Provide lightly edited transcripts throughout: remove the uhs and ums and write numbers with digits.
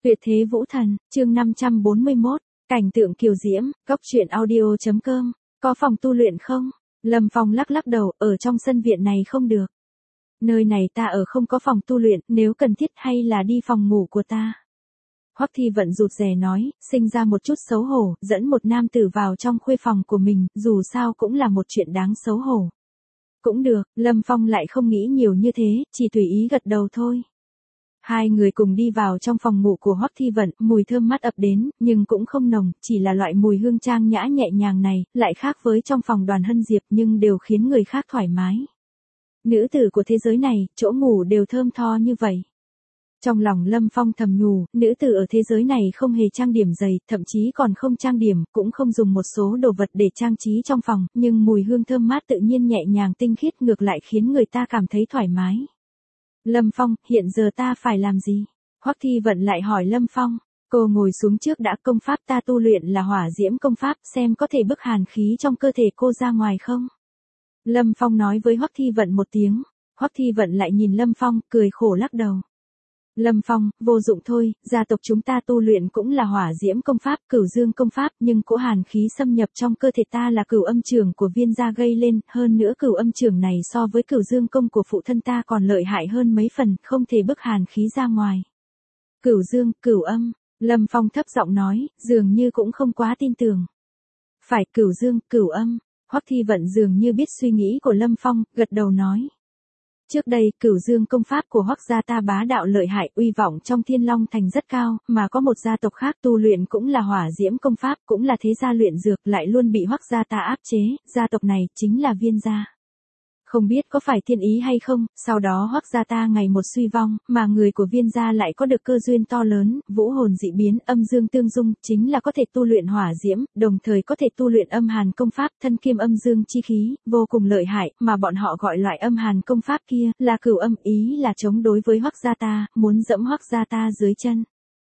Tuyệt thế vũ thần, chương 541, cảnh tượng kiều diễm, góc truyện audio.com, có phòng tu luyện không? Lâm Phong lắc lắc đầu, ở trong sân viện này không được. Nơi này ta ở không có phòng tu luyện, nếu cần thiết hay là đi phòng ngủ của ta. Hoắc Thi Vận rụt rè nói, sinh ra một chút xấu hổ, dẫn một nam tử vào trong khuê phòng của mình, dù sao cũng là một chuyện đáng xấu hổ. Cũng được, Lâm Phong lại không nghĩ nhiều như thế, chỉ tùy ý gật đầu thôi. Hai người cùng đi vào trong phòng ngủ của Hoắc Thi Vận, mùi thơm mát ập đến, nhưng cũng không nồng, chỉ là loại mùi hương trang nhã nhẹ nhàng này, lại khác với trong phòng Đoàn Hân Diệp nhưng đều khiến người khác thoải mái. Nữ tử của thế giới này, chỗ ngủ đều thơm tho như vậy. Trong lòng Lâm Phong thầm nhủ, nữ tử ở thế giới này không hề trang điểm dày, thậm chí còn không trang điểm, cũng không dùng một số đồ vật để trang trí trong phòng, nhưng mùi hương thơm mát tự nhiên nhẹ nhàng tinh khiết ngược lại khiến người ta cảm thấy thoải mái. Lâm Phong, hiện giờ ta phải làm gì? Hoắc Thi Vận lại hỏi Lâm Phong. Cô ngồi xuống trước đã, công pháp ta tu luyện là hỏa diễm công pháp, xem có thể bức hàn khí trong cơ thể cô ra ngoài không? Lâm Phong nói với Hoắc Thi Vận một tiếng. Hoắc Thi Vận lại nhìn Lâm Phong, cười khổ lắc đầu. Lâm Phong, vô dụng thôi, gia tộc chúng ta tu luyện cũng là hỏa diễm công pháp, cửu dương công pháp, nhưng cỗ hàn khí xâm nhập trong cơ thể ta là cửu âm trường của Viên gia gây lên, hơn nữa cửu âm trường này so với cửu dương công của phụ thân ta còn lợi hại hơn mấy phần, không thể bức hàn khí ra ngoài. Cửu dương, cửu âm, Lâm Phong thấp giọng nói, dường như cũng không quá tin tưởng. Phải, cửu dương, cửu âm, Hoắc Thi Vận dường như biết suy nghĩ của Lâm Phong, gật đầu nói. Trước đây, cửu dương công pháp của Hoắc gia ta bá đạo lợi hại, uy vọng trong Thiên Long Thành rất cao, mà có một gia tộc khác tu luyện cũng là hỏa diễm công pháp, cũng là thế gia luyện dược, lại luôn bị Hoắc gia ta áp chế, gia tộc này chính là Viên gia. Không biết có phải thiên ý hay không, sau đó Hoắc gia ta ngày một suy vong, mà người của Viên gia lại có được cơ duyên to lớn, vũ hồn dị biến, âm dương tương dung, chính là có thể tu luyện hỏa diễm, đồng thời có thể tu luyện âm hàn công pháp, thân kiêm âm dương chi khí, vô cùng lợi hại, mà bọn họ gọi loại âm hàn công pháp kia là cửu âm, ý là chống đối với Hoắc gia ta, muốn dẫm Hoắc gia ta dưới chân.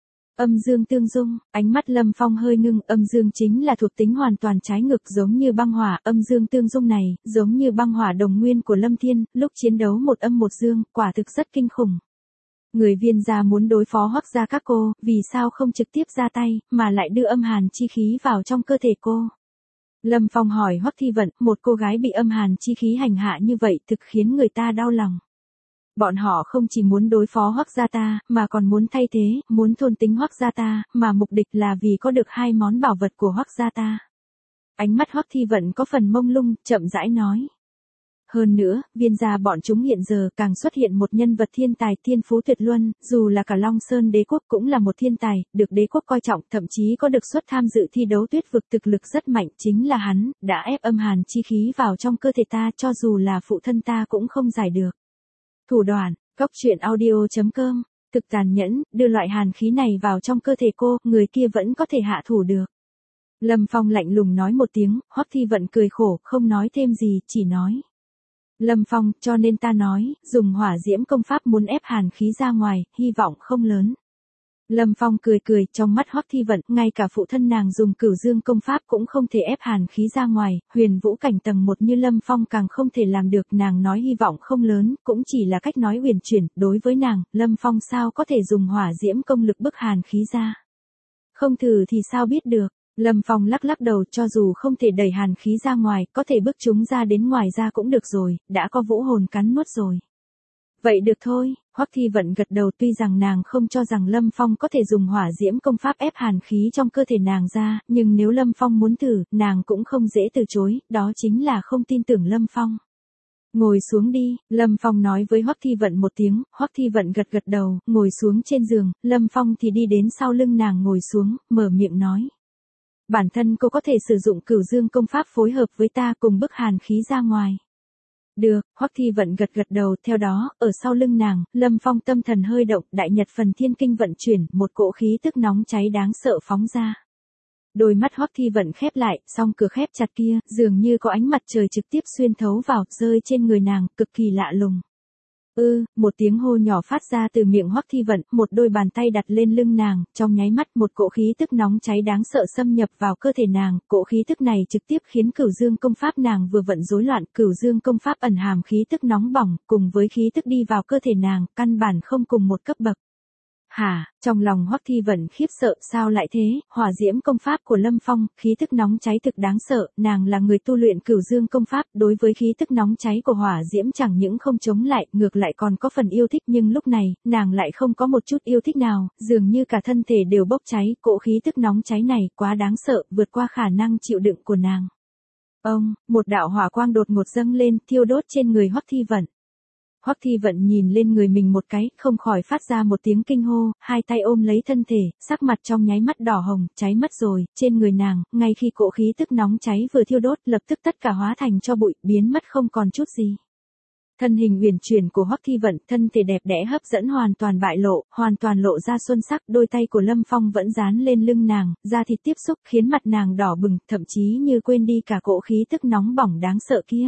Âm dương tương dung, ánh mắt Lâm Phong hơi ngưng, âm dương chính là thuộc tính hoàn toàn trái ngược giống như băng hỏa, âm dương tương dung này, giống như băng hỏa đồng nguyên của Lâm Thiên, lúc chiến đấu một âm một dương, quả thực rất kinh khủng. Người Viên gia muốn đối phó Hoắc gia các cô, vì sao không trực tiếp ra tay, mà lại đưa âm hàn chi khí vào trong cơ thể cô? Lâm Phong hỏi Hoắc Thi Vận, một cô gái bị âm hàn chi khí hành hạ như vậy thực khiến người ta đau lòng. Bọn họ không chỉ muốn đối phó Hoắc gia ta, mà còn muốn thay thế, muốn thôn tính Hoắc gia ta, mà mục đích là vì có được hai món bảo vật của Hoắc gia ta. Ánh mắt Hoắc Thi Vận có phần mông lung, chậm rãi nói. Hơn nữa, Viên gia bọn chúng hiện giờ càng xuất hiện một nhân vật thiên tài thiên phú tuyệt luân, dù là cả Long Sơn đế quốc cũng là một thiên tài, được đế quốc coi trọng, thậm chí có được suất tham dự thi đấu tuyết vực, thực lực rất mạnh, chính là hắn, đã ép âm hàn chi khí vào trong cơ thể ta, cho dù là phụ thân ta cũng không giải được. Thủ đoạn, góc truyện audio.com, thực tàn nhẫn, đưa loại hàn khí này vào trong cơ thể cô, người kia vẫn có thể hạ thủ được. Lâm Phong lạnh lùng nói một tiếng, Hoắc Thi Vận cười khổ, không nói thêm gì, chỉ nói. Lâm Phong, cho nên ta nói, dùng hỏa diễm công pháp muốn ép hàn khí ra ngoài, hy vọng không lớn. Lâm Phong cười cười, trong mắt Hoắc Thi Vận, ngay cả phụ thân nàng dùng cửu dương công pháp cũng không thể ép hàn khí ra ngoài, huyền vũ cảnh tầng 1 như Lâm Phong càng không thể làm được, nàng nói hy vọng không lớn, cũng chỉ là cách nói huyền chuyển, đối với nàng, Lâm Phong sao có thể dùng hỏa diễm công lực bức hàn khí ra. Không thử thì sao biết được, Lâm Phong lắc lắc đầu, cho dù không thể đẩy hàn khí ra ngoài, có thể bức chúng ra đến ngoài ra cũng được rồi, đã có vũ hồn cắn nuốt rồi. Vậy được thôi, Hoắc Thi Vận gật đầu, tuy rằng nàng không cho rằng Lâm Phong có thể dùng hỏa diễm công pháp ép hàn khí trong cơ thể nàng ra, nhưng nếu Lâm Phong muốn thử, nàng cũng không dễ từ chối, đó chính là không tin tưởng Lâm Phong. Ngồi xuống đi, Lâm Phong nói với Hoắc Thi Vận một tiếng, Hoắc Thi Vận gật gật đầu, ngồi xuống trên giường, Lâm Phong thì đi đến sau lưng nàng ngồi xuống, mở miệng nói. Bản thân cô có thể sử dụng cửu dương công pháp phối hợp với ta cùng bức hàn khí ra ngoài. Được, Hoắc Thi Vận gật gật đầu, theo đó, ở sau lưng nàng, Lâm Phong tâm thần hơi động, đại nhật phần thiên kinh vận chuyển, một cỗ khí tức nóng cháy đáng sợ phóng ra. Đôi mắt Hoắc Thi Vận khép lại, song cửa khép chặt kia, dường như có ánh mặt trời trực tiếp xuyên thấu vào, rơi trên người nàng, cực kỳ lạ lùng. Một tiếng hô nhỏ phát ra từ miệng Hoắc Thi Vận, một đôi bàn tay đặt lên lưng nàng, trong nháy mắt một cỗ khí tức nóng cháy đáng sợ xâm nhập vào cơ thể nàng, cỗ khí tức này trực tiếp khiến cửu dương công pháp nàng vừa vận rối loạn, cửu dương công pháp ẩn hàm khí tức nóng bỏng, cùng với khí tức đi vào cơ thể nàng, căn bản không cùng một cấp bậc. Hả, trong lòng Hoắc Thi Vận khiếp sợ, sao lại thế, hỏa diễm công pháp của Lâm Phong, khí tức nóng cháy thực đáng sợ, nàng là người tu luyện Cửu Dương công pháp, đối với khí tức nóng cháy của hỏa diễm chẳng những không chống lại, ngược lại còn có phần yêu thích, nhưng lúc này, nàng lại không có một chút yêu thích nào, dường như cả thân thể đều bốc cháy, cỗ khí tức nóng cháy này quá đáng sợ, vượt qua khả năng chịu đựng của nàng. Ông, một đạo hỏa quang đột ngột dâng lên, thiêu đốt trên người Hoắc Thi Vận. Hoắc Thi Vận nhìn lên người mình một cái, không khỏi phát ra một tiếng kinh hô, hai tay ôm lấy thân thể, sắc mặt trong nháy mắt đỏ hồng, cháy mất rồi, trên người nàng, ngay khi cỗ khí tức nóng cháy vừa thiêu đốt, lập tức tất cả hóa thành cho bụi, biến mất không còn chút gì. Thân hình uyển chuyển của Hoắc Thi Vận, thân thể đẹp đẽ hấp dẫn hoàn toàn bại lộ, hoàn toàn lộ ra xuân sắc, đôi tay của Lâm Phong vẫn dán lên lưng nàng, da thịt tiếp xúc khiến mặt nàng đỏ bừng, thậm chí như quên đi cả cỗ khí tức nóng bỏng đáng sợ kia.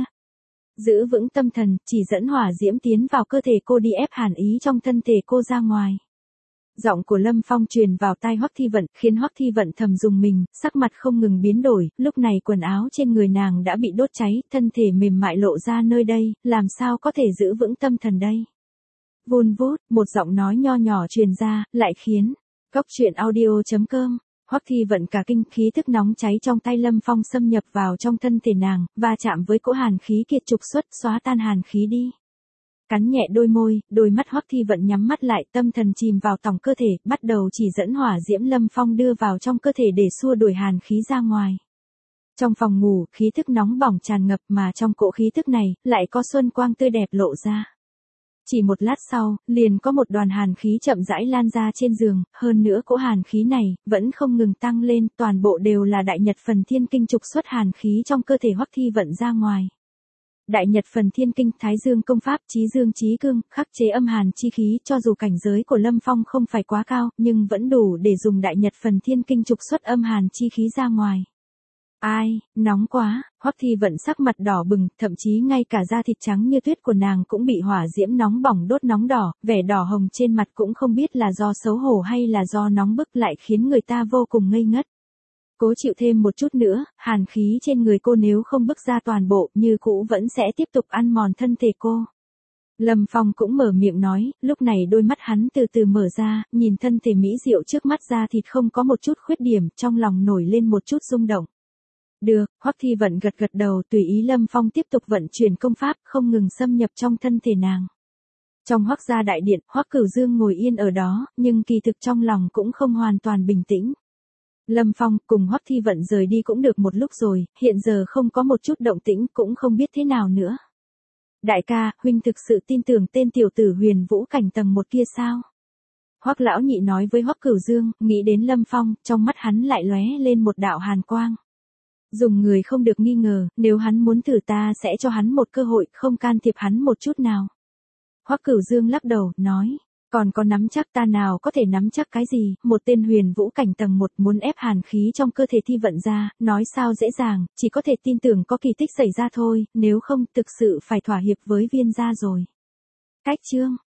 Giữ vững tâm thần, chỉ dẫn hỏa diễm tiến vào cơ thể cô đi ép hàn ý trong thân thể cô ra ngoài. Giọng của Lâm Phong truyền vào tai Hoắc Thi Vận, khiến Hoắc Thi Vận thầm rùng mình, sắc mặt không ngừng biến đổi, lúc này quần áo trên người nàng đã bị đốt cháy, thân thể mềm mại lộ ra nơi đây, làm sao có thể giữ vững tâm thần đây. Vun vút, một giọng nói nho nhỏ truyền ra, lại khiến Cốc Truyện Audio.com. Hoắc Thi Vận cả kinh, khí tức nóng cháy trong tay Lâm Phong xâm nhập vào trong thân thể nàng, và chạm với cỗ hàn khí kiệt trục xuất, xóa tan hàn khí đi. Cắn nhẹ đôi môi, đôi mắt Hoắc Thi Vận nhắm mắt lại, tâm thần chìm vào tòng cơ thể, bắt đầu chỉ dẫn hỏa diễm Lâm Phong đưa vào trong cơ thể để xua đuổi hàn khí ra ngoài. Trong phòng ngủ, khí thức nóng bỏng tràn ngập, mà trong cỗ khí thức này, lại có xuân quang tươi đẹp lộ ra. Chỉ một lát sau, liền có một đoàn hàn khí chậm rãi lan ra trên giường, hơn nữa cỗ hàn khí này, vẫn không ngừng tăng lên, toàn bộ đều là Đại Nhật Phần Thiên Kinh trục xuất hàn khí trong cơ thể Hoắc Thi Vận ra ngoài. Đại Nhật Phần Thiên Kinh, Thái Dương công pháp, chí dương chí cương, khắc chế âm hàn chi khí, cho dù cảnh giới của Lâm Phong không phải quá cao, nhưng vẫn đủ để dùng Đại Nhật Phần Thiên Kinh trục xuất âm hàn chi khí ra ngoài. Ai, nóng quá, Hoắc Thi Vận sắc mặt đỏ bừng, thậm chí ngay cả da thịt trắng như tuyết của nàng cũng bị hỏa diễm nóng bỏng đốt nóng đỏ, vẻ đỏ hồng trên mặt cũng không biết là do xấu hổ hay là do nóng bức, lại khiến người ta vô cùng ngây ngất. Cố chịu thêm một chút nữa, hàn khí trên người cô nếu không bức ra toàn bộ, như cũ vẫn sẽ tiếp tục ăn mòn thân thể cô. Lâm Phong cũng mở miệng nói, lúc này đôi mắt hắn từ từ mở ra, nhìn thân thể mỹ diệu trước mắt, da thịt không có một chút khuyết điểm, trong lòng nổi lên một chút rung động. Được, Hoắc Thi Vận gật gật đầu, tùy ý Lâm Phong tiếp tục vận chuyển công pháp, không ngừng xâm nhập trong thân thể nàng. Trong Hoắc gia đại điện, Hoắc Cửu Dương ngồi yên ở đó, nhưng kỳ thực trong lòng cũng không hoàn toàn bình tĩnh. Lâm Phong cùng Hoắc Thi Vận rời đi cũng được một lúc rồi, hiện giờ không có một chút động tĩnh, cũng không biết thế nào nữa. Đại ca, huynh thực sự tin tưởng tên tiểu tử Huyền Vũ cảnh tầng 1 kia sao? Hoắc lão nhị nói với Hoắc Cửu Dương, nghĩ đến Lâm Phong, trong mắt hắn lại lóe lên một đạo hàn quang. Dùng người không được nghi ngờ, nếu hắn muốn thử ta sẽ cho hắn một cơ hội, không can thiệp hắn một chút nào. Hoắc Cửu Dương lắc đầu, nói, còn có nắm chắc, ta nào có thể nắm chắc cái gì, một tên Huyền Vũ cảnh tầng 1 muốn ép hàn khí trong cơ thể Thi Vận ra, nói sao dễ dàng, chỉ có thể tin tưởng có kỳ tích xảy ra thôi, nếu không thực sự phải thỏa hiệp với Viên gia rồi. Cách chương